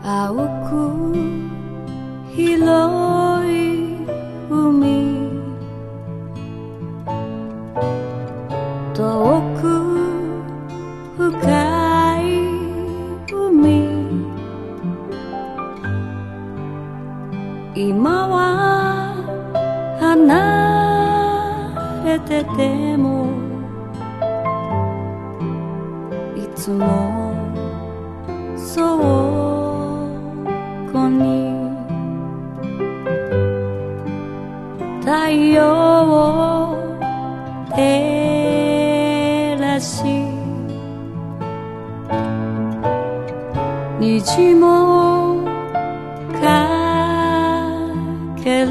青く広い海、遠く深い海、今は離れててもいつもそこに太陽を照らし、虹もかける、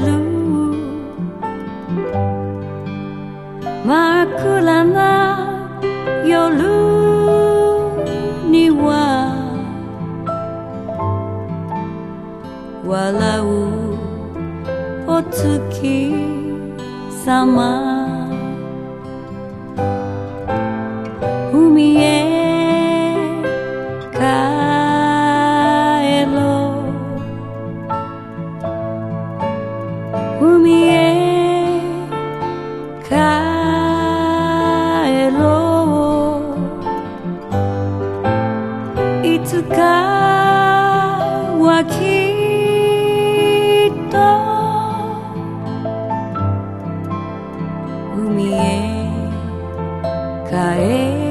真っ暗な夜には笑うお月様、海へ帰ろう、海へ帰ろう、いつかはきっと海へ帰ろう。